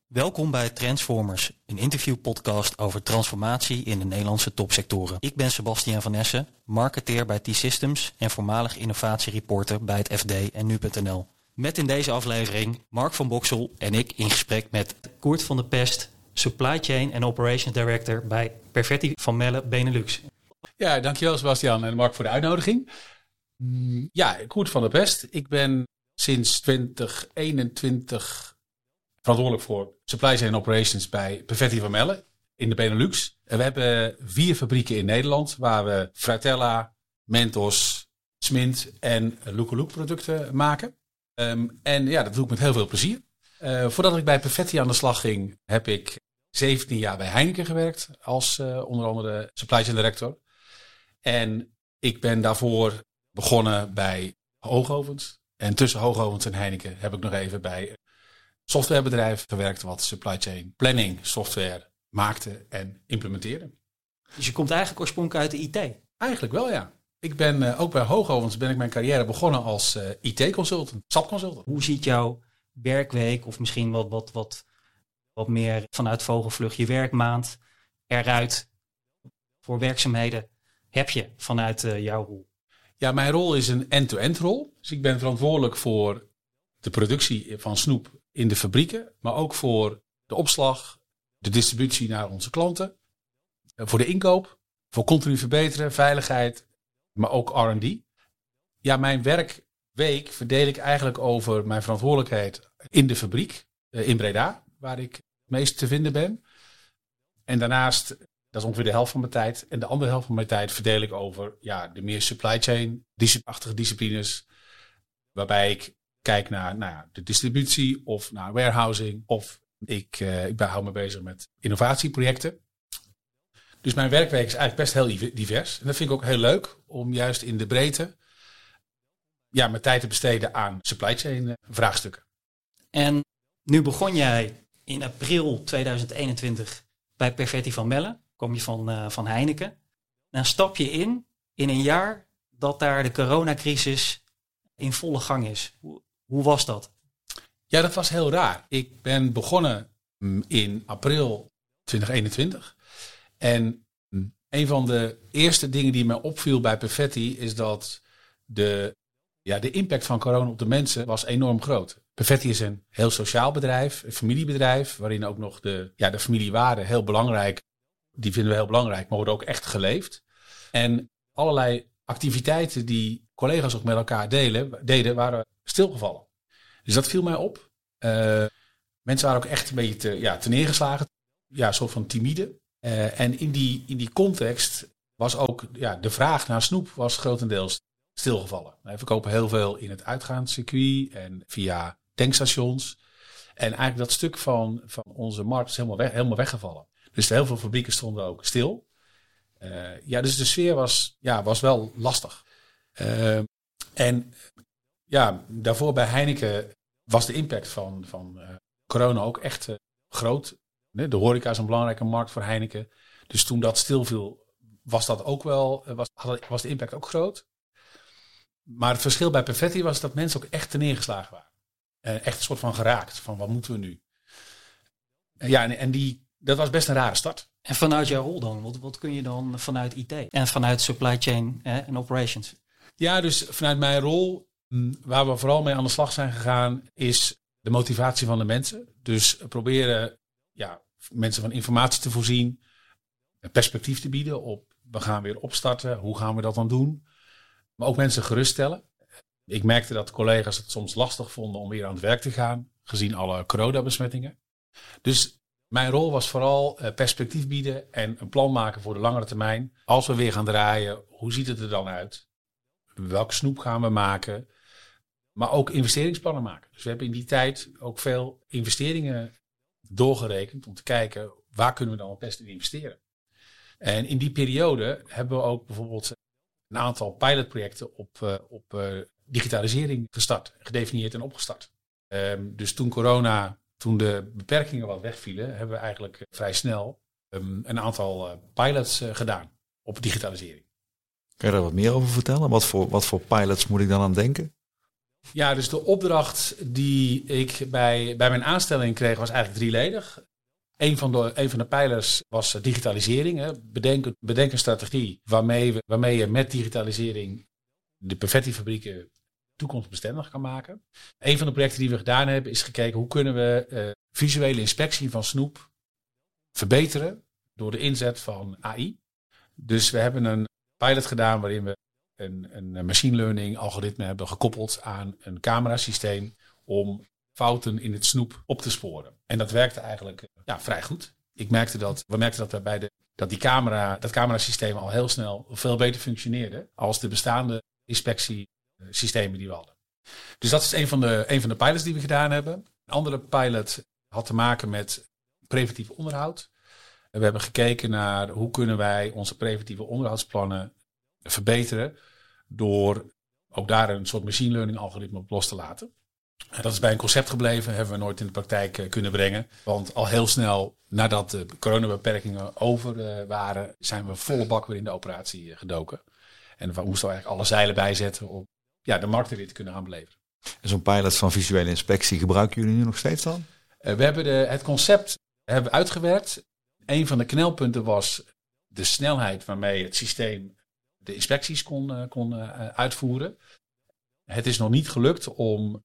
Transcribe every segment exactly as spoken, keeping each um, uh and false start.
Welkom bij Transformers, een interviewpodcast over transformatie in de Nederlandse topsectoren. Ik ben Sebastiaan van Essen, marketeer bij T-Systems en voormalig innovatiereporter bij het F D en nu punt n l. Met in deze aflevering Mark van Boxel en ik in gesprek met Koert van der Pest, Supply Chain en Operations Director bij Perfetti van Melle Benelux. Ja, dankjewel Sebastiaan en Mark voor de uitnodiging. Ja, Koert van der Pest. Ik ben sinds twintig eenentwintig verantwoordelijk voor Supply Chain Operations bij Perfetti van Melle in de Benelux. En we hebben vier fabrieken in Nederland waar we Fruitella, Mentos, Smint en Lookaloo producten maken. Um, en ja, dat doe ik met heel veel plezier. Uh, voordat ik bij Perfetti aan de slag ging, heb ik zeventien jaar bij Heineken gewerkt als uh, onder andere Supply Chain Director. En ik ben daarvoor begonnen bij Hoogovens. En tussen Hoogovens en Heineken heb ik nog even bij een softwarebedrijf gewerkt wat supply chain planning software maakte en implementeerde. Dus je komt eigenlijk oorspronkelijk uit de I T? Eigenlijk wel, ja. Ik ben uh, ook bij Hoogovens ben ik mijn carrière begonnen als uh, I T-consultant, S A P-consultant. Hoe ziet jouw werkweek of misschien wat, wat, wat, wat meer vanuit vogelvlucht je werkmaand eruit? Voor werkzaamheden heb je vanuit uh, jouw rol? Ja, mijn rol is een end-to-end rol. Dus ik ben verantwoordelijk voor de productie van snoep in de fabrieken, maar ook voor de opslag, de distributie naar onze klanten, voor de inkoop, voor continu verbeteren, veiligheid, maar ook R en D. Ja, mijn werkweek verdeel ik eigenlijk over mijn verantwoordelijkheid in de fabriek in Breda, waar ik het meest te vinden ben. En daarnaast, dat is ongeveer de helft van mijn tijd, en de andere helft van mijn tijd verdeel ik over ja, de meer supply chain-achtige disciplines, waarbij ik kijk naar nou ja, de distributie of naar warehousing. Of ik, uh, ik hou me bezig met innovatieprojecten. Dus mijn werkweek is eigenlijk best heel divers. En dat vind ik ook heel leuk om juist in de breedte ja, mijn tijd te besteden aan supply chain vraagstukken. En nu begon jij in april tweeduizend eenentwintig bij Perfetti van Melle. Kom je van, uh, van Heineken. Dan stap je in in een jaar dat daar de coronacrisis in volle gang is. Hoe, hoe was dat? Ja, dat was heel raar. Ik ben begonnen in april twintig eenentwintig. En een van de eerste dingen die mij opviel bij Perfetti is dat de, ja, de impact van corona op de mensen was enorm groot. Perfetti is een heel sociaal bedrijf, een familiebedrijf, waarin ook nog de, ja, de familiewaarden heel belangrijk, die vinden we heel belangrijk, maar worden ook echt geleefd. En allerlei activiteiten die collega's ook met elkaar delen, deden, waren stilgevallen. Dus dat viel mij op. Uh, mensen waren ook echt een beetje te, ja, te neergeslagen. Ja, een soort van timide. Uh, en in die, in die context was ook ja, de vraag naar snoep was grotendeels stilgevallen. We verkopen heel veel in het uitgaanscircuit en via tankstations. En eigenlijk dat stuk van, van onze markt is helemaal, weg, helemaal weggevallen. Dus heel veel fabrieken stonden ook stil. Uh, ja, dus de sfeer was, ja, was wel lastig. Uh, en ja, daarvoor bij Heineken was de impact van, van uh, corona ook echt uh, groot. De horeca is een belangrijke markt voor Heineken. Dus toen dat stilviel, was dat ook wel, was, was de impact ook groot. Maar het verschil bij Perfetti was dat mensen ook echt te neergeslagen waren. Uh, echt een soort van geraakt, van wat moeten we nu? Uh, ja, en, en die, dat was best een rare start. En vanuit jouw rol dan? Wat, wat kun je dan vanuit I T en vanuit supply chain eh, en operations? Ja, dus vanuit mijn rol, waar we vooral mee aan de slag zijn gegaan, is de motivatie van de mensen. Dus proberen ja, mensen van informatie te voorzien, een perspectief te bieden op, we gaan weer opstarten, hoe gaan we dat dan doen? Maar ook mensen geruststellen. Ik merkte dat collega's het soms lastig vonden om weer aan het werk te gaan, gezien alle coronabesmettingen. Dus mijn rol was vooral uh, perspectief bieden en een plan maken voor de langere termijn. Als we weer gaan draaien, hoe ziet het er dan uit? Welke snoep gaan we maken? Maar ook investeringsplannen maken. Dus we hebben in die tijd ook veel investeringen doorgerekend om te kijken waar kunnen we dan het beste in investeren. En in die periode hebben we ook bijvoorbeeld een aantal pilotprojecten op, uh, op uh, digitalisering gestart, gedefinieerd en opgestart. Um, dus toen corona, toen de beperkingen wat wegvielen, hebben we eigenlijk vrij snel um, een aantal uh, pilots uh, gedaan op digitalisering. Kan je daar wat meer over vertellen? Wat voor, wat voor pilots moet ik dan aan denken? Ja, dus de opdracht die ik bij, bij mijn aanstelling kreeg was eigenlijk drieledig. Een van de, een van de pijlers was digitalisering. Hè. Bedenk, bedenk een strategie waarmee, we, waarmee je met digitalisering de Perfetti-fabrieken toekomstbestendig kan maken. Een van de projecten die we gedaan hebben is gekeken hoe kunnen we uh, visuele inspectie van snoep verbeteren door de inzet van A I. Dus we hebben een pilot gedaan waarin we een, een machine learning algoritme hebben gekoppeld aan een camerasysteem om fouten in het snoep op te sporen. En dat werkte eigenlijk ja, vrij goed. Ik merkte dat, we merkten dat we bij de, dat die camera, dat camerasysteem al heel snel veel beter functioneerde als de bestaande inspectiesystemen die we hadden. Dus dat is een van de, een van de pilots die we gedaan hebben. Een andere pilot had te maken met preventief onderhoud. We hebben gekeken naar hoe kunnen wij onze preventieve onderhoudsplannen verbeteren door ook daar een soort machine learning algoritme op los te laten. Dat is bij een concept gebleven, hebben we nooit in de praktijk kunnen brengen. Want al heel snel nadat de coronabeperkingen over waren, zijn we volle bak weer in de operatie gedoken. En we moesten eigenlijk alle zeilen bijzetten om ja, de markt weer te kunnen gaan beleveren. En zo'n pilot van visuele inspectie gebruiken jullie nu nog steeds dan? Uh, we hebben de, het concept hebben we uitgewerkt. Een van de knelpunten was de snelheid waarmee het systeem de inspecties kon, uh, kon uh, uitvoeren. Het is nog niet gelukt om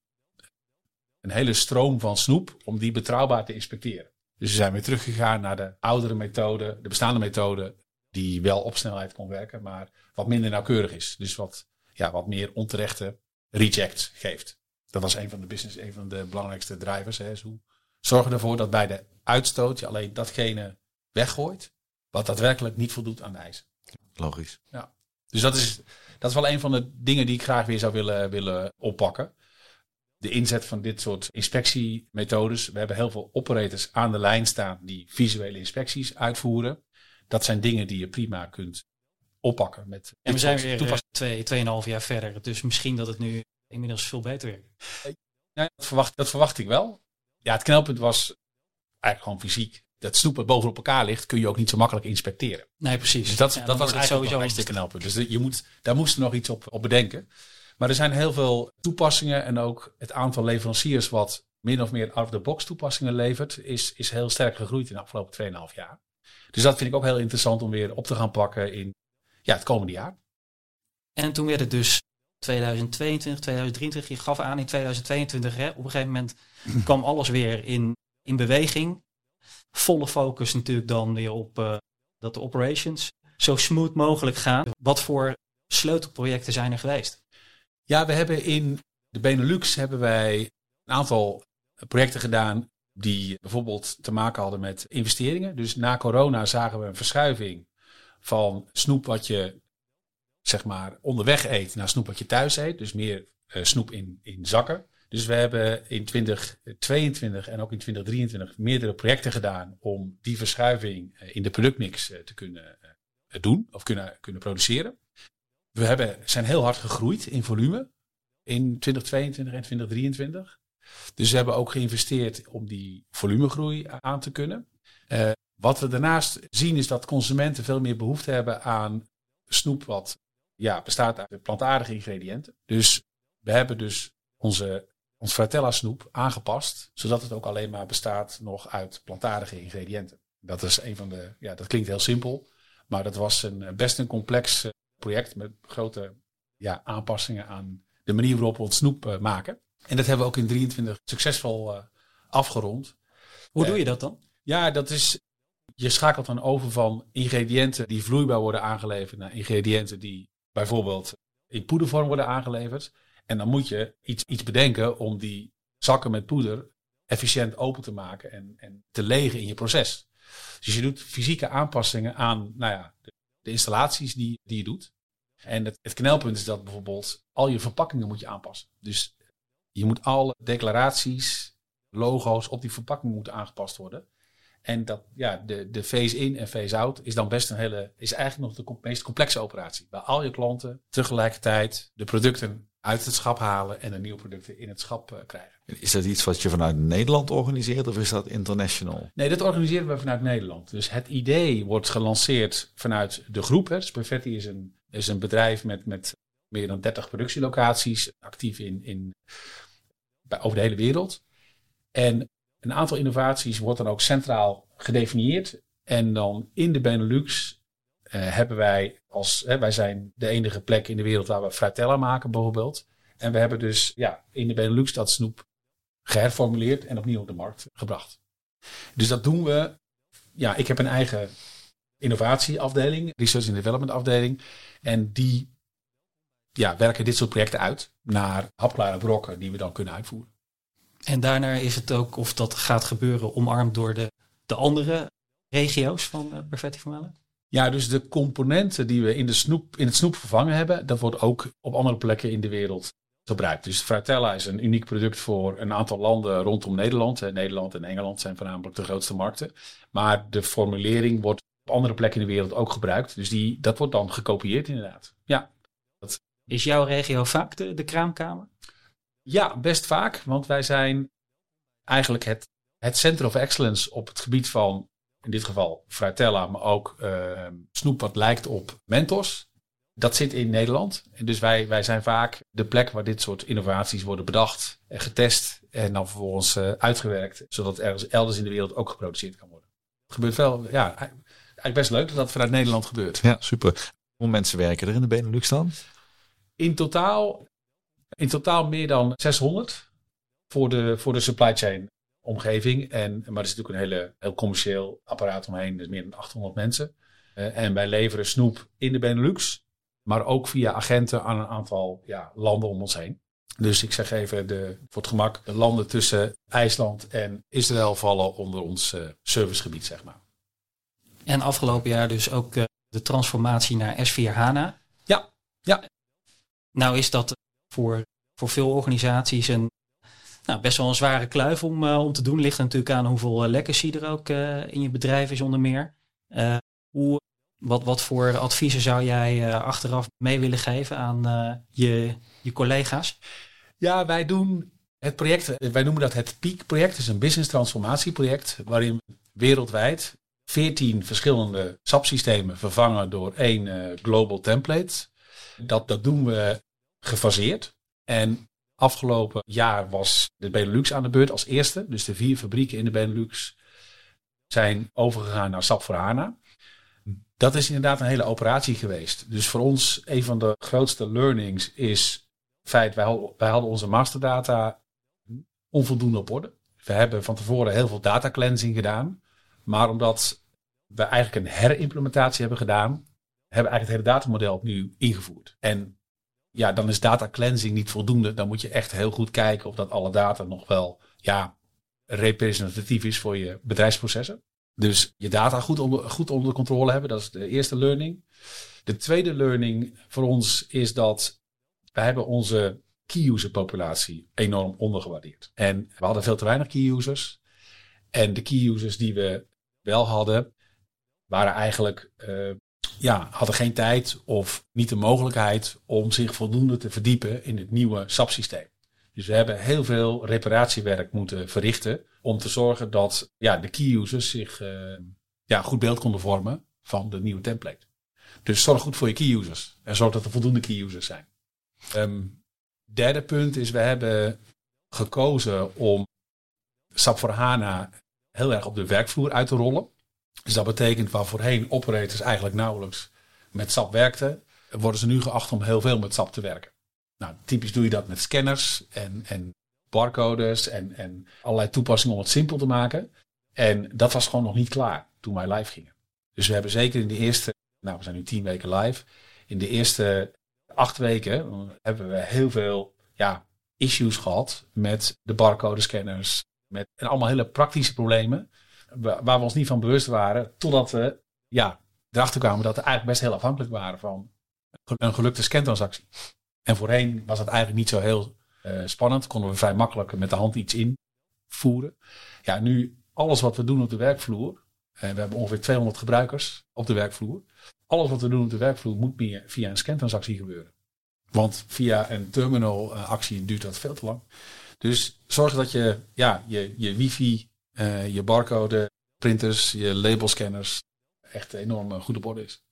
een hele stroom van snoep, om die betrouwbaar te inspecteren. Dus we zijn weer teruggegaan naar de oudere methode, de bestaande methode, die wel op snelheid kon werken, maar wat minder nauwkeurig is. Dus wat, ja, wat meer onterechte rejects geeft. Dat was een van de business, een van de belangrijkste drivers. Hè. Hoe zorgen we ervoor dat bij de uitstoot je alleen datgene weggooit, wat daadwerkelijk niet voldoet aan de eisen. Logisch. Ja. Dus dat is, dat is wel een van de dingen die ik graag weer zou willen, willen oppakken. De inzet van dit soort inspectiemethodes. We hebben heel veel operators aan de lijn staan die visuele inspecties uitvoeren. Dat zijn dingen die je prima kunt oppakken. Met en we zijn weer toepass- twee, tweeënhalf jaar verder. Dus misschien dat het nu inmiddels veel beter werkt. Ja, dat, verwacht, dat verwacht ik wel. Ja, het knelpunt was eigenlijk gewoon fysiek. Dat snoep wat bovenop elkaar ligt, kun je ook niet zo makkelijk inspecteren. Nee, precies. Dus dat, ja, dat was eigenlijk sowieso een knelpunt. Dus je moet, daar moesten we nog iets op, op bedenken. Maar er zijn heel veel toepassingen en ook het aantal leveranciers wat min of meer out-of-the-box toepassingen levert, is, is heel sterk gegroeid in de afgelopen tweeënhalf jaar. Dus dat vind ik ook heel interessant om weer op te gaan pakken in ja, het komende jaar. En toen werd het dus tweeduizend tweeëntwintig, tweeduizend drieëntwintig. Je gaf aan in tweeduizend tweeëntwintig. Hè, op een gegeven moment kwam alles weer in, in beweging. Volle focus natuurlijk dan weer op uh, dat de operations zo smooth mogelijk gaan. Wat voor sleutelprojecten zijn er geweest? Ja, we hebben in de Benelux hebben wij een aantal projecten gedaan die bijvoorbeeld te maken hadden met investeringen. Dus na corona zagen we een verschuiving van snoep wat je zeg maar onderweg eet naar snoep wat je thuis eet. Dus meer uh, snoep in, in zakken. Dus we hebben in twintig tweeëntwintig en ook in twintig drieëntwintig meerdere projecten gedaan om die verschuiving uh, in de productmix uh, te kunnen uh, doen of kunnen, kunnen produceren. We hebben, zijn heel hard gegroeid in volume in twintig tweeëntwintig en twintig drieëntwintig. Dus we hebben ook geïnvesteerd om die volumegroei aan te kunnen. Uh, wat we daarnaast zien is dat consumenten veel meer behoefte hebben aan snoep wat ja, bestaat uit plantaardige ingrediënten. Dus we hebben dus onze, ons Fratella snoep aangepast, zodat het ook alleen maar bestaat nog uit plantaardige ingrediënten. Dat is een van de, ja, dat klinkt heel simpel, maar dat was een, best een complex project met grote ja, aanpassingen aan de manier waarop we ons snoep uh, maken. En dat hebben we ook in drieëntwintig succesvol uh, afgerond. Hoe uh, doe je dat dan? Ja, dat is, je schakelt dan over van ingrediënten die vloeibaar worden aangeleverd naar ingrediënten die bijvoorbeeld in poedervorm worden aangeleverd. En dan moet je iets, iets bedenken om die zakken met poeder efficiënt open te maken en, en te legen in je proces. Dus je doet fysieke aanpassingen aan nou ja, de, de installaties die, die je doet. En het, het knelpunt is dat bijvoorbeeld al je verpakkingen moet je aanpassen. Dus je moet alle declaraties, logo's op die verpakking moeten aangepast worden. En dat, ja, de, de phase-in en phase-out is dan best een hele, is eigenlijk nog de meest complexe operatie. Waar al je klanten tegelijkertijd de producten uit het schap halen en de nieuwe producten in het schap uh, krijgen. Is dat iets wat je vanuit Nederland organiseert of is dat international? Nee, dat organiseren we vanuit Nederland. Dus het idee wordt gelanceerd vanuit de groep. Hè. Dus Perfetti is een, is een bedrijf met, met meer dan dertig productielocaties, actief in, in, bij, over de hele wereld. En een aantal innovaties wordt dan ook centraal gedefinieerd. En dan in de Benelux uh, hebben wij als, hè, wij zijn de enige plek in de wereld waar we Fruitella maken bijvoorbeeld. En we hebben dus ja, in de Benelux dat snoep geherformuleerd en opnieuw op de markt gebracht. Dus dat doen we. Ja, ik heb een eigen innovatieafdeling, research and development afdeling. En die ja, werken dit soort projecten uit naar hapklare brokken die we dan kunnen uitvoeren. En daarna is het ook of dat gaat gebeuren omarmd door de, de andere regio's van uh, Perfetti Vermalen? Ja, dus de componenten die we in, de snoep, in het snoep vervangen hebben, dat wordt ook op andere plekken in de wereld gebruikt. Dus Fruitella is een uniek product voor een aantal landen rondom Nederland. Nederland en Engeland zijn voornamelijk de grootste markten. Maar de formulering wordt op andere plekken in de wereld ook gebruikt. Dus die, dat wordt dan gekopieerd inderdaad. Ja. Dat... Is jouw regio vaak de, de kraamkamer? Ja, best vaak. Want wij zijn eigenlijk het, het center of excellence op het gebied van, in dit geval Fruitella, maar ook uh, snoep wat lijkt op Mentos. Dat zit in Nederland. En dus wij, wij zijn vaak de plek waar dit soort innovaties worden bedacht en getest. En dan vervolgens uh, uitgewerkt. Zodat ergens elders in de wereld ook geproduceerd kan worden. Het gebeurt wel, ja, eigenlijk best leuk dat dat vanuit Nederland gebeurt. Ja, super. Hoeveel mensen werken er in de Benelux dan? In totaal, in totaal meer dan zeshonderd voor de, voor de supply chain omgeving. En, maar er is natuurlijk een hele, heel commercieel apparaat omheen. Dus meer dan achthonderd mensen. Uh, en wij leveren snoep in de Benelux. Maar ook via agenten aan een aantal ja, landen om ons heen. Dus ik zeg even de, voor het gemak, de landen tussen IJsland en Israël vallen onder ons uh, servicegebied, zeg maar. En afgelopen jaar dus ook uh, de transformatie naar S vier HANA. Ja, ja. Nou is dat voor, voor veel organisaties een nou, best wel een zware kluif om, uh, om te doen. Ligt er natuurlijk aan hoeveel uh, legacy er ook uh, in je bedrijf is onder meer. Uh, hoe... Wat, wat voor adviezen zou jij uh, achteraf mee willen geven aan uh, je, je collega's? Ja, wij doen het project, wij noemen dat het PEAK-project. Het is een business transformatieproject waarin wereldwijd veertien verschillende S A P-systemen vervangen door één uh, global template. Dat, dat doen we gefaseerd. En afgelopen jaar was de Benelux aan de beurt als eerste. Dus de vier fabrieken in de Benelux zijn overgegaan naar S A P voor HANA. Dat is inderdaad een hele operatie geweest. Dus voor ons een van de grootste learnings is het feit, wij hadden, wij hadden onze masterdata onvoldoende op orde. We hebben van tevoren heel veel data cleansing gedaan. Maar omdat we eigenlijk een herimplementatie hebben gedaan, hebben we eigenlijk het hele datamodel opnieuw ingevoerd. En ja, dan is data cleansing niet voldoende. Dan moet je echt heel goed kijken of dat alle data nog wel ja, representatief is voor je bedrijfsprocessen. Dus je data goed onder, goed onder controle hebben, dat is de eerste learning. De tweede learning voor ons is dat wij hebben onze key-user populatie enorm ondergewaardeerd. En we hadden veel te weinig key-users. En de key-users die we wel hadden, waren eigenlijk, uh, ja, hadden geen tijd of niet de mogelijkheid om zich voldoende te verdiepen in het nieuwe S A P-systeem. Dus we hebben heel veel reparatiewerk moeten verrichten om te zorgen dat ja, de key-users zich uh, ja, goed beeld konden vormen van de nieuwe template. Dus zorg goed voor je key-users en zorg dat er voldoende key-users zijn. Um, derde punt is, we hebben gekozen om S A P voor HANA heel erg op de werkvloer uit te rollen. Dus dat betekent waar voorheen operators eigenlijk nauwelijks met S A P werkten, worden ze nu geacht om heel veel met S A P te werken. Nou, typisch doe je dat met scanners en, en barcodes en, en allerlei toepassingen om het simpel te maken. En dat was gewoon nog niet klaar toen wij live gingen. Dus we hebben zeker in de eerste, nou we zijn nu tien weken live. In de eerste acht weken hebben we heel veel ja, issues gehad met de barcode scanners. Met, en allemaal hele praktische problemen waar we ons niet van bewust waren. Totdat we ja, erachter kwamen dat we eigenlijk best heel afhankelijk waren van een gelukte scantransactie. En voorheen was het eigenlijk niet zo heel uh, spannend. Konden we vrij makkelijk met de hand iets invoeren. Ja, nu alles wat we doen op de werkvloer. En we hebben ongeveer tweehonderd gebruikers op de werkvloer. Alles wat we doen op de werkvloer moet meer via een scantransactie gebeuren. Want via een terminal uh, actie duurt dat veel te lang. Dus zorg dat je ja, je, je wifi, uh, je barcode, printers, je labelscanners echt enorm uh, goed op orde is.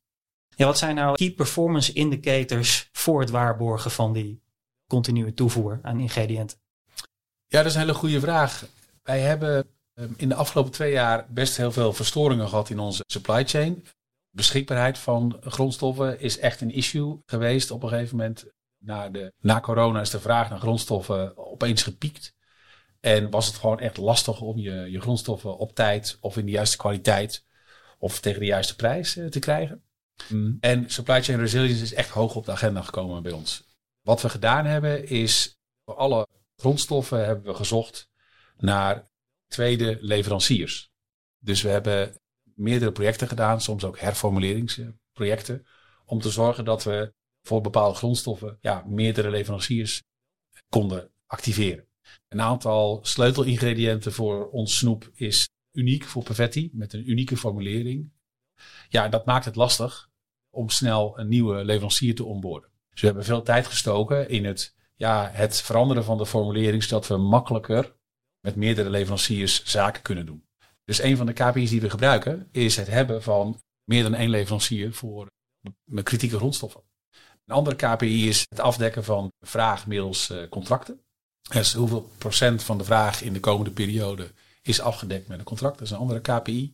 Ja, wat zijn nou key performance indicators voor het waarborgen van die continue toevoer aan ingrediënten? Ja, dat is een hele goede vraag. Wij hebben in de afgelopen twee jaar best heel veel verstoringen gehad in onze supply chain. Beschikbaarheid van grondstoffen is echt een issue geweest op een gegeven moment. Na, de, na corona is de vraag naar grondstoffen opeens gepiekt. En was het gewoon echt lastig om je, je grondstoffen op tijd of in de juiste kwaliteit of tegen de juiste prijs te krijgen. Mm. En supply chain resilience is echt hoog op de agenda gekomen bij ons. Wat we gedaan hebben is voor alle grondstoffen hebben we gezocht naar tweede leveranciers. Dus we hebben meerdere projecten gedaan, soms ook herformuleringsprojecten, om te zorgen dat we voor bepaalde grondstoffen ja, meerdere leveranciers konden activeren. Een aantal sleutelingrediënten voor ons snoep is uniek voor Perfetti, met een unieke formulering. Ja, dat maakt het lastig om snel een nieuwe leverancier te onboarden. Dus we hebben veel tijd gestoken in het, ja, het veranderen van de formulering, zodat we makkelijker met meerdere leveranciers zaken kunnen doen. Dus een van de K P I's die we gebruiken is het hebben van meer dan één leverancier voor met kritieke grondstoffen. Een andere K P I is het afdekken van vraag middels uh, contracten. Dus hoeveel procent van de vraag in de komende periode is afgedekt met een contract. Dat is een andere K P I.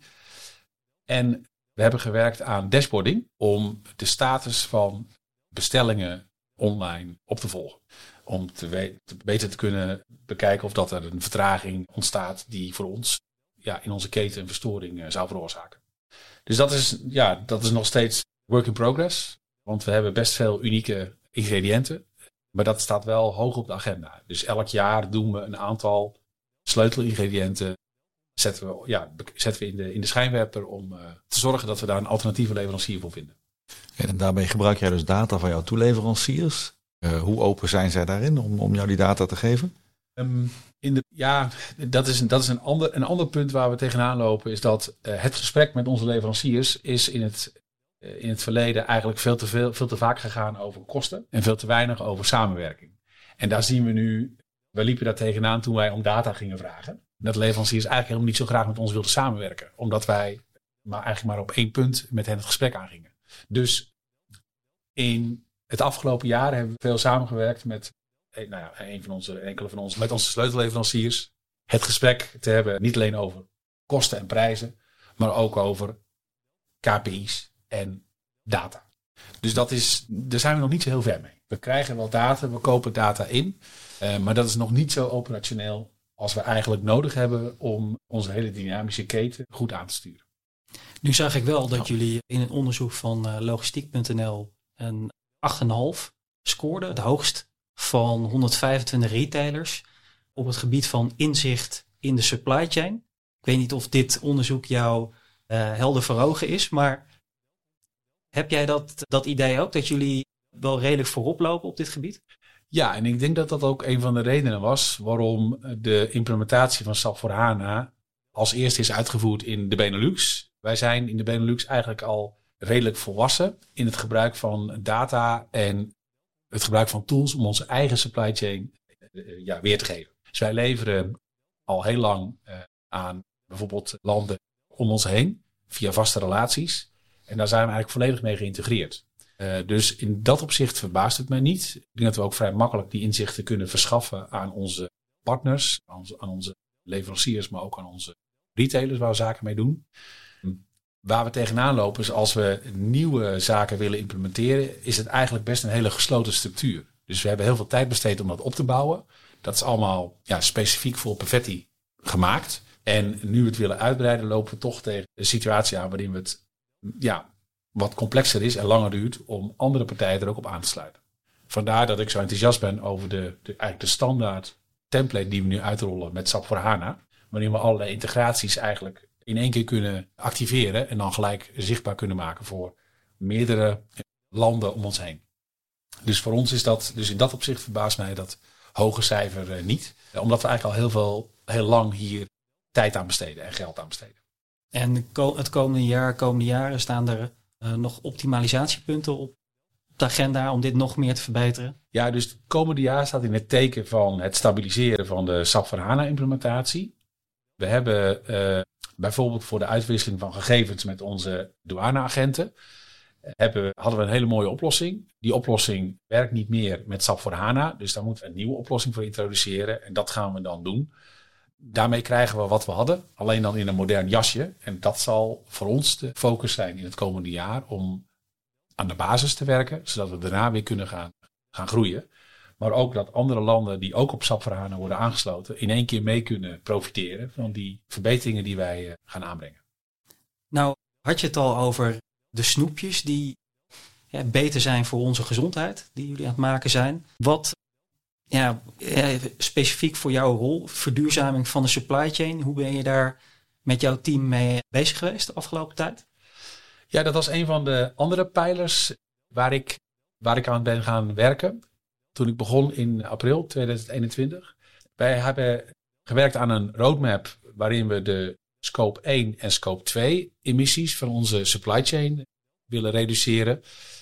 En we hebben gewerkt aan dashboarding om de status van bestellingen online op te volgen. Om te, we- te beter te kunnen bekijken of dat er een vertraging ontstaat die voor ons ja, in onze keten een verstoring uh, zou veroorzaken. Dus dat is, ja, dat is nog steeds work in progress. Want we hebben best veel unieke ingrediënten. Maar dat staat wel hoog op de agenda. Dus elk jaar doen we een aantal sleutelingrediënten. Zetten we, ja, zetten we in, de, in de schijnwerper om uh, te zorgen dat we daar een alternatieve leverancier voor vinden. En daarmee gebruik jij dus data van jouw toeleveranciers. Uh, hoe open zijn zij daarin om, om jou die data te geven? Um, in de, ja, dat is, dat is een, ander, een ander punt waar we tegenaan lopen. Is dat uh, het gesprek met onze leveranciers is in het, uh, in het verleden eigenlijk veel te, veel, veel te vaak gegaan over kosten. En veel te weinig over samenwerking. En daar zien we nu, we liepen daar tegenaan toen wij om data gingen vragen. Dat leveranciers eigenlijk helemaal niet zo graag met ons wilden samenwerken. Omdat wij maar eigenlijk maar op één punt met hen het gesprek aangingen. Dus in het afgelopen jaar hebben we veel samengewerkt met nou ja, een van onze, enkele van ons, met onze sleutelleveranciers. Het gesprek te hebben niet alleen over kosten en prijzen, maar ook over K P I's en data. Dus dat is, daar zijn we nog niet zo heel ver mee. We krijgen wel data, we kopen data in, uh, maar dat is nog niet zo operationeel als we eigenlijk nodig hebben om onze hele dynamische keten goed aan te sturen. Nu zag ik wel dat jullie in een onderzoek van uh, logistiek punt n l een acht komma vijf scoorden, het hoogst van honderdvijfentwintig retailers op het gebied van inzicht in de supply chain. Ik weet niet of dit onderzoek jou uh, helder voor ogen is, maar heb jij dat, dat idee ook, dat jullie wel redelijk voorop lopen op dit gebied? Ja, en ik denk dat dat ook een van de redenen was waarom de implementatie van SAP voor HANA als eerste is uitgevoerd in de Benelux. Wij zijn in de Benelux eigenlijk al redelijk volwassen in het gebruik van data en het gebruik van tools om onze eigen supply chain uh, ja, weer te geven. Dus wij leveren al heel lang uh, aan bijvoorbeeld landen om ons heen via vaste relaties. En daar zijn we eigenlijk volledig mee geïntegreerd. Uh, dus in dat opzicht verbaast het mij niet. Ik denk dat we ook vrij makkelijk die inzichten kunnen verschaffen aan onze partners, aan onze, aan onze leveranciers, maar ook aan onze retailers waar we zaken mee doen. Waar we tegenaan lopen is als we nieuwe zaken willen implementeren, is het eigenlijk best een hele gesloten structuur. Dus we hebben heel veel tijd besteed om dat op te bouwen. Dat is allemaal ja, specifiek voor Perfetti gemaakt. En nu we het willen uitbreiden, lopen we toch tegen de situatie aan waarin het ja, wat complexer is en langer duurt om andere partijen er ook op aan te sluiten. Vandaar dat ik zo enthousiast ben over de, de, eigenlijk de standaard template die we nu uitrollen met SAP voor HANA. Waarin we allerlei integraties eigenlijk in één keer kunnen activeren en dan gelijk zichtbaar kunnen maken voor meerdere landen om ons heen. Dus voor ons is dat, dus in dat opzicht verbaast mij dat hoge cijfer niet. Omdat we eigenlijk al heel veel, heel lang hier tijd aan besteden en geld aan besteden. En het komende jaar, komende jaren staan er uh, nog optimalisatiepunten op de agenda om dit nog meer te verbeteren? Ja, dus het komende jaar staat in het teken van het stabiliseren van de SAP voor HANA implementatie. We hebben uh, bijvoorbeeld voor de uitwisseling van gegevens met onze douaneagenten hebben, hadden we een hele mooie oplossing. Die oplossing werkt niet meer met SAP voor HANA. Dus daar moeten we een nieuwe oplossing voor introduceren. En dat gaan we dan doen. Daarmee krijgen we wat we hadden. Alleen dan in een modern jasje. En dat zal voor ons de focus zijn in het komende jaar. Om aan de basis te werken. Zodat we daarna weer kunnen gaan, gaan groeien. Maar ook dat andere landen die ook op SAP voor HANA worden aangesloten. In één keer mee kunnen profiteren van die verbeteringen die wij uh, gaan aanbrengen. Nou, had je het al over de snoepjes die ja, beter zijn voor onze gezondheid. Die jullie aan het maken zijn. Wat ja, specifiek voor jouw rol, verduurzaming van de supply chain. Hoe ben je daar met jouw team mee bezig geweest de afgelopen tijd? Ja, dat was een van de andere pijlers waar ik, waar ik aan ben gaan werken. Toen ik begon in april tweeduizend eenentwintig. Wij hebben gewerkt aan een roadmap waarin we de scope één en scope twee emissies van onze supply chain willen reduceren.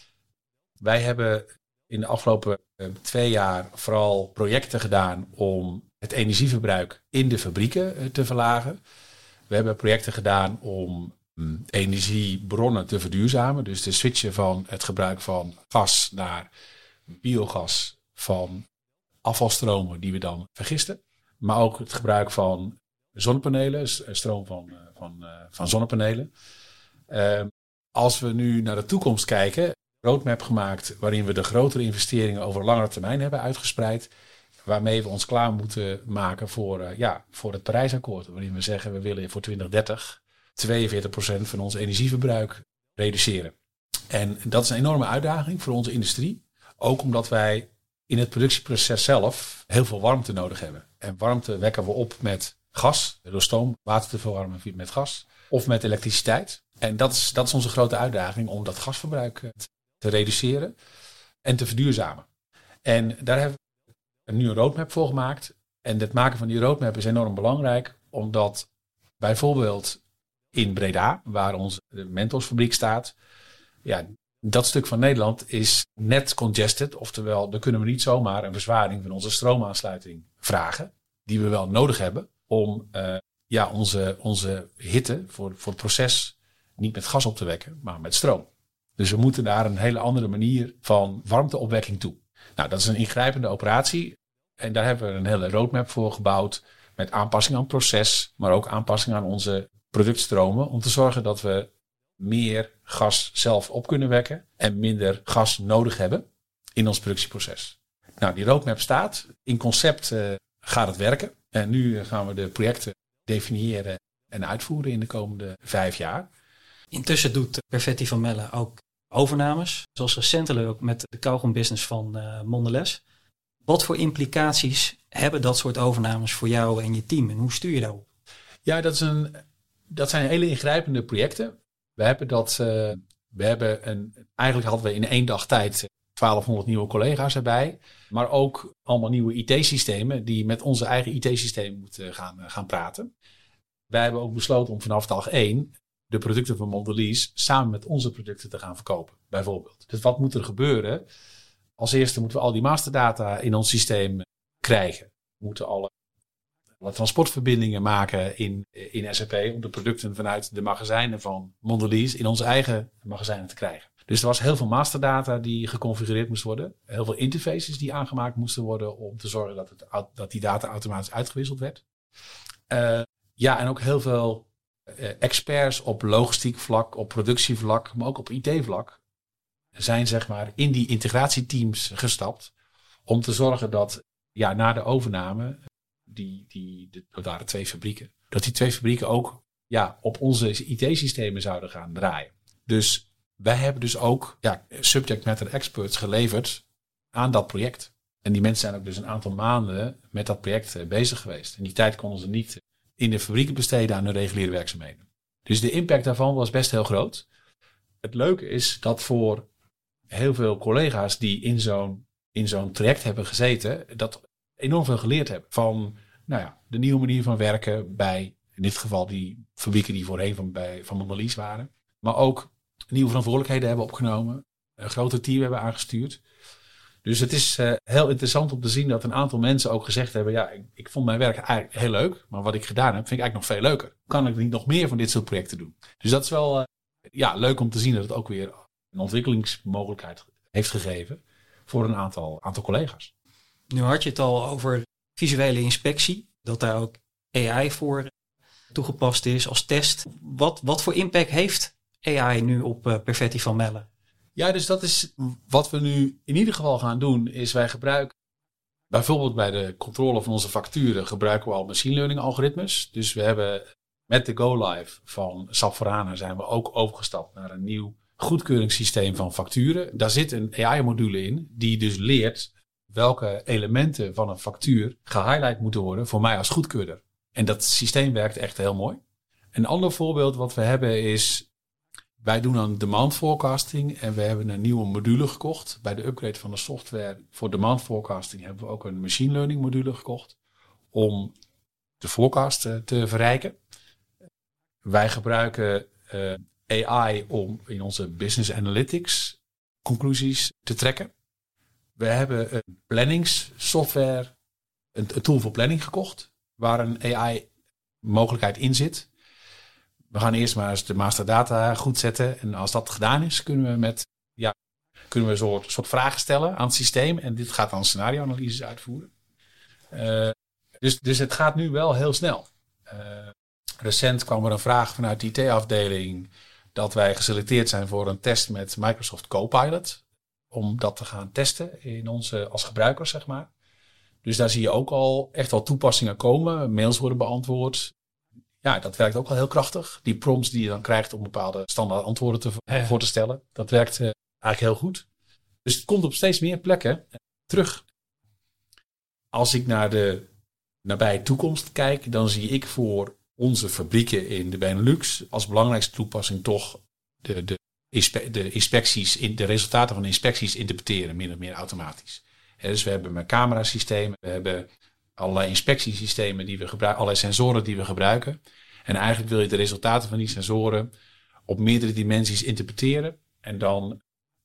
Wij hebben in de afgelopen uh, twee jaar vooral projecten gedaan om het energieverbruik in de fabrieken uh, te verlagen. We hebben projecten gedaan om um, energiebronnen te verduurzamen. Dus te switchen van het gebruik van gas naar biogas van afvalstromen die we dan vergisten. Maar ook het gebruik van zonnepanelen, stroom van, van, uh, van zonnepanelen. Uh, als we nu naar de toekomst kijken, roadmap gemaakt waarin we de grotere investeringen over langere termijn hebben uitgespreid. Waarmee we ons klaar moeten maken voor, uh, ja, voor het Parijsakkoord. Waarin we zeggen we willen voor twintig dertig tweeënveertig procent van ons energieverbruik reduceren. En dat is een enorme uitdaging voor onze industrie. Ook omdat wij in het productieproces zelf heel veel warmte nodig hebben. En warmte wekken we op met gas, door stoom, water te verwarmen met gas. Of met elektriciteit. En dat is, dat is onze grote uitdaging om dat gasverbruik te reduceren en te verduurzamen. En daar hebben we nu een roadmap voor gemaakt. En het maken van die roadmap is enorm belangrijk. Omdat bijvoorbeeld in Breda, waar onze Mentosfabriek staat. Ja, dat stuk van Nederland is net congested. Oftewel, daar kunnen we niet zomaar een verzwaring van onze stroomaansluiting vragen. Die we wel nodig hebben om uh, ja, onze, onze hitte voor, voor het proces niet met gas op te wekken, maar met stroom. Dus we moeten naar een hele andere manier van warmteopwekking toe. Nou, dat is een ingrijpende operatie. En daar hebben we een hele roadmap voor gebouwd. Met aanpassing aan het proces, maar ook aanpassing aan onze productstromen. Om te zorgen dat we meer gas zelf op kunnen wekken. En minder gas nodig hebben in ons productieproces. Nou, die roadmap staat. In concept uh, gaat het werken. En nu gaan we de projecten definiëren en uitvoeren in de komende vijf jaar. Intussen doet Perfetti van Melle ook overnames. Zoals recentelijk ook met de kauwgombusiness van uh, Mondelez. Wat voor implicaties hebben dat soort overnames voor jou en je team? En hoe stuur je daarop? Ja, dat, is een, dat zijn hele ingrijpende projecten. We hebben dat, uh, we hebben een, eigenlijk hadden we in één dag tijd twaalfhonderd nieuwe collega's erbij. Maar ook allemaal nieuwe I T-systemen die met onze eigen I T-systeem moeten gaan, uh, gaan praten. Wij hebben ook besloten om vanaf dag één de producten van Mondelez samen met onze producten te gaan verkopen, bijvoorbeeld. Dus wat moet er gebeuren? Als eerste moeten we al die masterdata in ons systeem krijgen. We moeten alle, alle transportverbindingen maken in, in S A P om de producten vanuit de magazijnen van Mondelez in onze eigen magazijnen te krijgen. Dus er was heel veel masterdata die geconfigureerd moest worden. Heel veel interfaces die aangemaakt moesten worden om te zorgen dat, het, dat die data automatisch uitgewisseld werd. Uh, ja, en ook heel veel uh, experts op logistiek vlak, op productievlak, maar ook op I T-vlak zijn zeg maar in die integratieteams gestapt om te zorgen dat ja, na de overname, die, die, de, er waren twee fabrieken, dat die twee fabrieken ook ja, op onze I T-systemen zouden gaan draaien. Dus wij hebben dus ook ja, subject matter experts geleverd aan dat project. En die mensen zijn ook dus een aantal maanden met dat project bezig geweest. En die tijd konden ze niet in de fabrieken besteden aan hun reguliere werkzaamheden. Dus de impact daarvan was best heel groot. Het leuke is dat voor heel veel collega's die in zo'n, in zo'n traject hebben gezeten, dat enorm veel geleerd hebben van nou ja, de nieuwe manier van werken bij, in dit geval die fabrieken die voorheen van, bij, van Mondelez waren. Maar ook nieuwe verantwoordelijkheden hebben opgenomen, een groter team hebben aangestuurd. Dus het is uh, heel interessant om te zien dat een aantal mensen ook gezegd hebben, ja, ik, ik vond mijn werk eigenlijk heel leuk, maar wat ik gedaan heb vind ik eigenlijk nog veel leuker. Kan ik niet nog meer van dit soort projecten doen? Dus dat is wel uh, ja, leuk om te zien dat het ook weer een ontwikkelingsmogelijkheid heeft gegeven voor een aantal, aantal collega's. Nu had je het al over visuele inspectie, dat daar ook A I voor toegepast is als test. Wat, wat voor impact heeft A I nu op uh, Perfetti van Melle? Ja, dus dat is wat we nu in ieder geval gaan doen, is wij gebruiken bijvoorbeeld bij de controle van onze facturen gebruiken we al machine learning algoritmes. Dus we hebben met de go live van S A P voor HANA zijn we ook overgestapt naar een nieuw goedkeuringssysteem van facturen. Daar zit een A I-module in die dus leert welke elementen van een factuur gehighlight moeten worden voor mij als goedkeurder. En dat systeem werkt echt heel mooi. Een ander voorbeeld wat we hebben is, wij doen aan demand forecasting en we hebben een nieuwe module gekocht. Bij de upgrade van de software voor demand forecasting hebben we ook een machine learning module gekocht om de forecast te verrijken. Wij gebruiken uh, A I om in onze business analytics conclusies te trekken. We hebben een planningssoftware, een, een tool voor planning gekocht, waar een A I mogelijkheid in zit. We gaan eerst maar eens de masterdata goed zetten. En als dat gedaan is, kunnen we met ja, kunnen we een soort, soort vragen stellen aan het systeem. En dit gaat dan scenario-analyses uitvoeren. Uh, dus, dus het gaat nu wel heel snel. Uh, recent kwam er een vraag vanuit de I T-afdeling dat wij geselecteerd zijn voor een test met Microsoft Copilot. Om dat te gaan testen in onze, als gebruikers, zeg maar. Dus daar zie je ook al echt wel toepassingen komen. Mails worden beantwoord. Ja, dat werkt ook al heel krachtig. Die prompts die je dan krijgt om bepaalde standaard antwoorden te, ja. voor te stellen. Dat werkt uh, eigenlijk heel goed. Dus het komt op steeds meer plekken terug. Als ik naar de nabije toekomst kijk, dan zie ik voor onze fabrieken in de Benelux als belangrijkste toepassing toch de, de, inspe- de inspecties, in, de resultaten van de inspecties interpreteren, min of meer automatisch. He, dus we hebben mijn camerasystemen, we hebben allerlei inspectiesystemen die we gebruiken, allerlei sensoren die we gebruiken. En eigenlijk wil je de resultaten van die sensoren op meerdere dimensies interpreteren en dan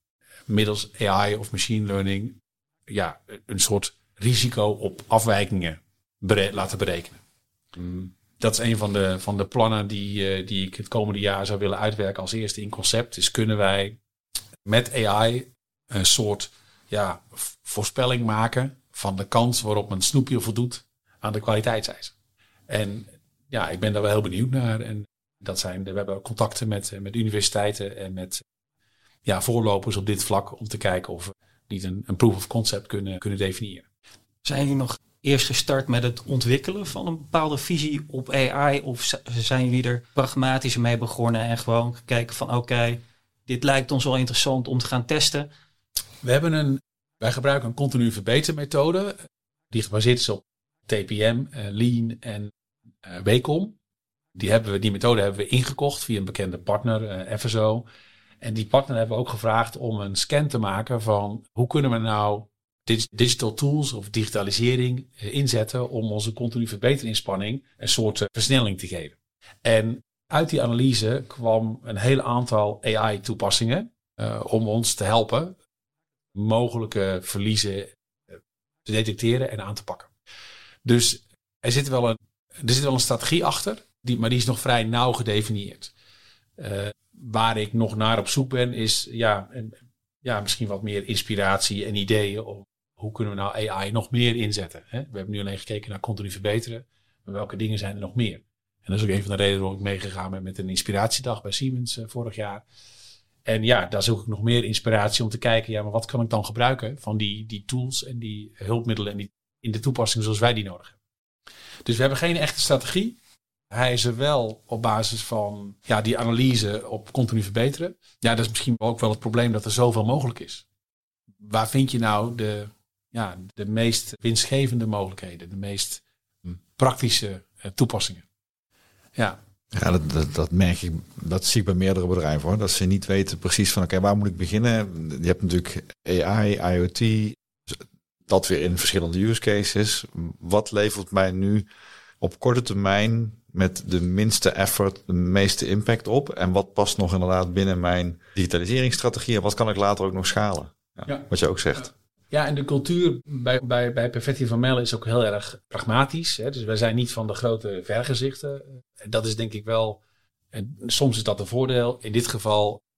middels A I of machine learning ja, een soort risico op afwijkingen bere- laten berekenen. Mm. Dat is een van de, van de plannen die, uh, die ik het komende jaar zou willen uitwerken als eerste in concept. Dus kunnen wij met A I een soort ja, voorspelling maken van de kans waarop een snoepje voldoet aan de kwaliteitseisen. En ja, ik ben daar wel heel benieuwd naar. En dat zijn, we hebben contacten met, met universiteiten en met ja, voorlopers op dit vlak om te kijken of we niet een, een proof of concept kunnen, kunnen definiëren. Zijn jullie nog eerst gestart met het ontwikkelen van een bepaalde visie op A I? Of zijn jullie er pragmatisch mee begonnen en gewoon gekeken van oké, okay, dit lijkt ons wel interessant om te gaan testen? We hebben een, wij gebruiken een continu verbetermethode die gebaseerd is op T P M, uh, Lean en uh, W C O M. Die, hebben we, die methode hebben we ingekocht via een bekende partner, uh, F S O. En die partner hebben we ook gevraagd om een scan te maken van hoe kunnen we nou digital tools of digitalisering inzetten om onze continu verbeterinspanning een soort versnelling te geven. En uit die analyse kwam een heel aantal A I toepassingen uh, om ons te helpen mogelijke verliezen te detecteren en aan te pakken. Dus er zit wel een, er zit wel een strategie achter, die, maar die is nog vrij nauw gedefinieerd. Uh, waar ik nog naar op zoek ben is ja, en, ja, misschien wat meer inspiratie en ideeën om hoe kunnen we nou A I nog meer inzetten? Hè? We hebben nu alleen gekeken naar continu verbeteren. Maar welke dingen zijn er nog meer? En dat is ook een van de redenen waarom ik meegegaan ben met een inspiratiedag bij Siemens uh, vorig jaar. En ja, daar zoek ik nog meer inspiratie om te kijken, ja, maar wat kan ik dan gebruiken van die, die tools en die hulpmiddelen en die, in de toepassing zoals wij die nodig hebben. Dus we hebben geen echte strategie. Hij is er wel op basis van ja, die analyse op continu verbeteren. Ja, dat is misschien ook wel het probleem dat er zoveel mogelijk is. Waar vind je nou de, ja, de meest winstgevende mogelijkheden, de meest praktische uh, toepassingen? Ja. Ja, dat, dat, dat merk ik, dat zie ik bij meerdere bedrijven hoor. Dat ze niet weten precies van oké, okay, waar moet ik beginnen? Je hebt natuurlijk A I, I O T, dat weer in verschillende use cases. Wat levert mij nu op korte termijn met de minste effort de meeste impact op? En wat past nog inderdaad binnen mijn digitaliseringsstrategie? En wat kan ik later ook nog schalen? Ja, ja. Wat je ook zegt. Ja, en de cultuur bij, bij, bij Perfetti van Melle is ook heel erg pragmatisch. Hè? Dus wij zijn niet van de grote vergezichten. En dat is denk ik wel, en soms is dat een voordeel. In dit geval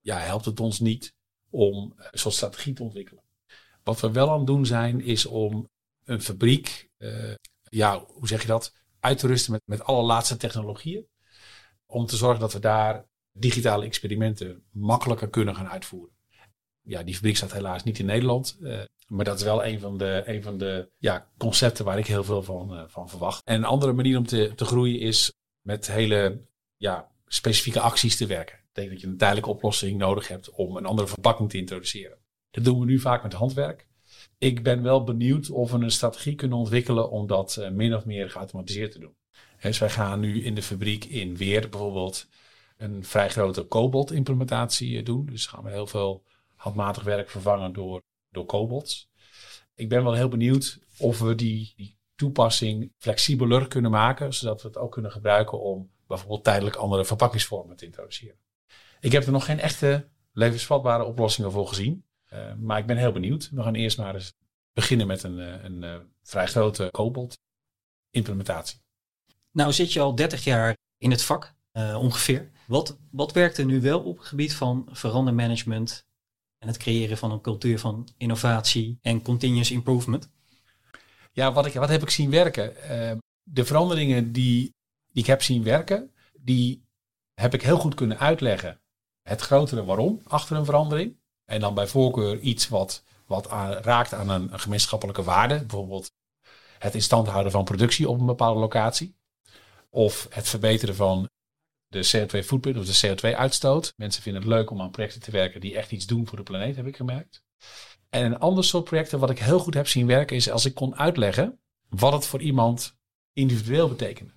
ja, helpt het ons niet om een soort strategie te ontwikkelen. Wat we wel aan het doen zijn, is om een fabriek, uh, ja, hoe zeg je dat, uit te rusten met, met allerlaatste technologieën. Om te zorgen dat we daar digitale experimenten makkelijker kunnen gaan uitvoeren. Ja, die fabriek staat helaas niet in Nederland. Uh, maar dat is wel een van de, een van de ja, concepten waar ik heel veel van, uh, van verwacht. En een andere manier om te, te groeien is met hele ja, specifieke acties te werken. Dat betekent dat je een tijdelijke oplossing nodig hebt om een andere verpakking te introduceren. Dat doen we nu vaak met handwerk. Ik ben wel benieuwd of we een strategie kunnen ontwikkelen om dat uh, min of meer geautomatiseerd te doen. He, dus wij gaan nu in de fabriek in Weer bijvoorbeeld een vrij grote Cobalt implementatie uh, doen. Dus gaan we heel veel handmatig werk vervangen door, door cobots. Ik ben wel heel benieuwd of we die, die toepassing flexibeler kunnen maken, zodat we het ook kunnen gebruiken om bijvoorbeeld tijdelijk andere verpakkingsvormen te introduceren. Ik heb er nog geen echte levensvatbare oplossingen voor gezien, uh, maar ik ben heel benieuwd. We gaan eerst maar eens beginnen met een, een, een, een vrij grote cobalt implementatie. Nou zit je al dertig jaar in het vak, uh, ongeveer. Wat, wat werkt er nu wel op het gebied van verandermanagement en het creëren van een cultuur van innovatie en continuous improvement? Ja, wat, ik, wat heb ik zien werken? Uh, de veranderingen die, die ik heb zien werken, die heb ik heel goed kunnen uitleggen. Het grotere waarom achter een verandering. En dan bij voorkeur iets wat, wat aan, raakt aan een, een gemeenschappelijke waarde. Bijvoorbeeld het in stand houden van productie op een bepaalde locatie. Of het verbeteren van de C O twee footprint of de C O twee uitstoot. Mensen vinden het leuk om aan projecten te werken die echt iets doen voor de planeet, heb ik gemerkt. En een ander soort projecten wat ik heel goed heb zien werken is als ik kon uitleggen wat het voor iemand individueel betekende.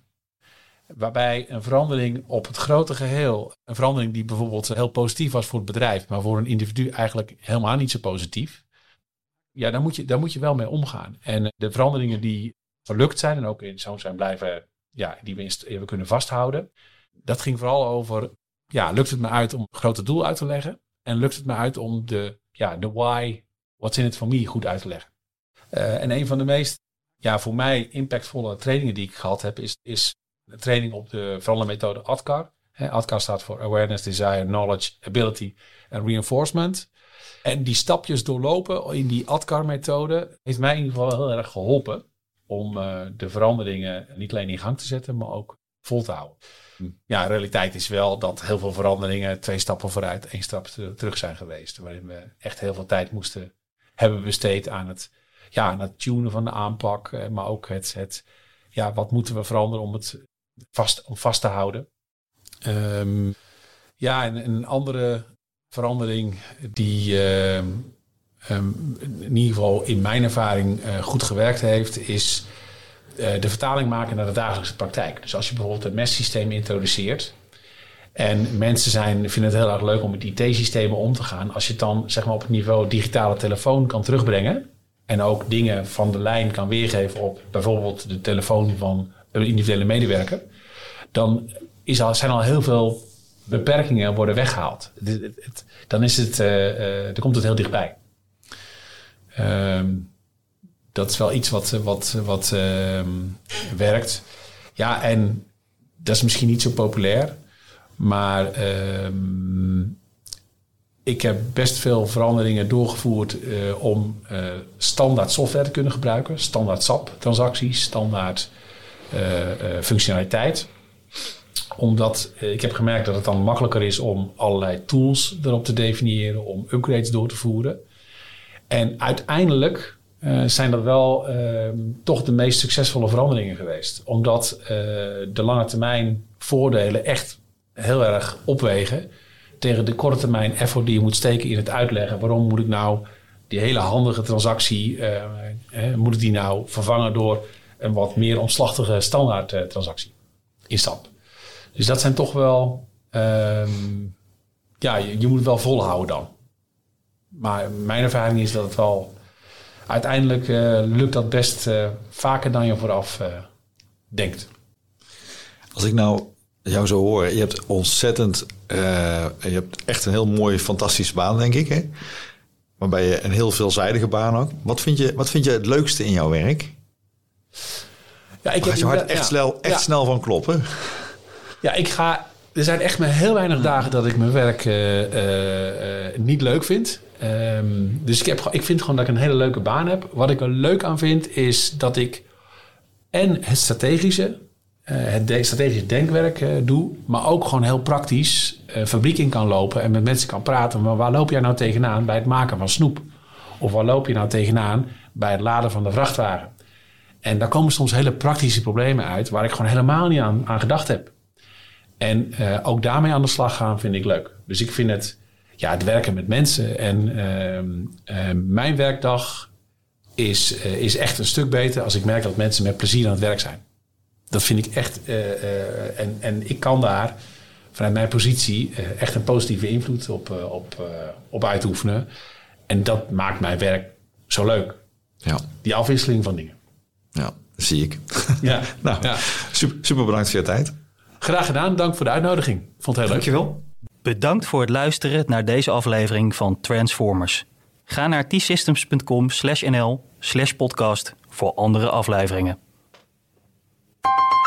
Waarbij een verandering op het grote geheel, een verandering die bijvoorbeeld heel positief was voor het bedrijf, maar voor een individu eigenlijk helemaal niet zo positief. Ja, daar moet je, daar moet je wel mee omgaan. En de veranderingen die gelukt zijn en ook in zo zijn blijven, ja, die we, in, we kunnen vasthouden. Dat ging vooral over, ja, lukt het me uit om het grote doel uit te leggen? En lukt het me uit om de, ja, de why, what's in it for me goed uit te leggen? Uh, en een van de meest, ja, voor mij impactvolle trainingen die ik gehad heb, is, is de training op de verandermethode A D C A R. He, A D C A R staat voor Awareness, Desire, Knowledge, Ability en Reinforcement. En die stapjes doorlopen in die A D C A R-methode heeft mij in ieder geval heel erg geholpen om uh, de veranderingen niet alleen in gang te zetten, maar ook vol te houden. Ja, de realiteit is wel dat heel veel veranderingen twee stappen vooruit, één stap terug zijn geweest. Waarin we echt heel veel tijd moesten hebben besteed aan het, ja, aan het tunen van de aanpak. Maar ook het, het ja, wat moeten we veranderen om het vast, om vast te houden. Um, ja, en een andere verandering die uh, um, in ieder geval in mijn ervaring uh, goed gewerkt heeft, is de vertaling maken naar de dagelijkse praktijk. Dus als je bijvoorbeeld een messysteem introduceert en mensen zijn, vinden het heel erg leuk om met I T-systemen om te gaan. Als je het dan zeg maar op het niveau digitale telefoon kan terugbrengen en ook dingen van de lijn kan weergeven op bijvoorbeeld de telefoon van een individuele medewerker, dan is al, zijn al heel veel beperkingen worden weggehaald. Het, het, het, dan is het, uh, uh, dan komt het heel dichtbij. Um, Dat is wel iets wat, wat, wat uh, werkt. Ja, en dat is misschien niet zo populair. Maar uh, ik heb best veel veranderingen doorgevoerd uh, om uh, standaard software te kunnen gebruiken. Standaard S A P-transacties, standaard uh, uh, functionaliteit. Omdat uh, ik heb gemerkt dat het dan makkelijker is om allerlei tools erop te definiëren, om upgrades door te voeren. En uiteindelijk Uh, zijn dat wel uh, toch de meest succesvolle veranderingen geweest. Omdat uh, de lange termijn voordelen echt heel erg opwegen tegen de korte termijn effort die je moet steken in het uitleggen. Waarom moet ik nou die hele handige transactie, uh, eh, moet ik die nou vervangen door een wat meer omslachtige standaard uh, transactie in S A P. Dus dat zijn toch wel, uh, ja, je, je moet het wel volhouden dan. Maar mijn ervaring is dat het wel uiteindelijk uh, lukt dat best uh, vaker dan je vooraf uh, denkt. Als ik nou jou zo hoor, je hebt ontzettend, uh, je hebt echt een heel mooie, fantastische baan, denk ik. Hè? Waarbij je een heel veelzijdige baan ook. Wat vind je, wat vind je het leukste in jouw werk? Ja, ik heb je hart echt, ja, snel, echt ja. snel van kloppen. Ja, ik ga. er zijn echt maar heel weinig dagen dat ik mijn werk uh, uh, uh, niet leuk vind. Um, dus ik, heb, ik vind gewoon dat ik een hele leuke baan heb. Wat ik er leuk aan vind is dat ik en het strategische, uh, het de, strategische denkwerk uh, doe, maar ook gewoon heel praktisch uh, fabriek in kan lopen en met mensen kan praten. Maar waar loop jij nou tegenaan bij het maken van snoep? Of waar loop je nou tegenaan bij het laden van de vrachtwagen? En daar komen soms hele praktische problemen uit waar ik gewoon helemaal niet aan, aan gedacht heb. En uh, ook daarmee aan de slag gaan vind ik leuk. Dus ik vind het, ja, het werken met mensen. En uh, uh, mijn werkdag is, uh, is echt een stuk beter als ik merk dat mensen met plezier aan het werk zijn. Dat vind ik echt. Uh, uh, en, en ik kan daar vanuit mijn positie uh, echt een positieve invloed op, uh, op, uh, op uitoefenen. En dat maakt mijn werk zo leuk. Ja. Die afwisseling van dingen. Ja, dat zie ik. Ja. nou, ja. Super, super bedankt voor je tijd. Graag gedaan. Dank voor de uitnodiging. Vond het heel leuk. Dankjewel. Bedankt voor het luisteren naar deze aflevering van Transformers. Ga naar t systems punt com slash n l slash podcast voor andere afleveringen.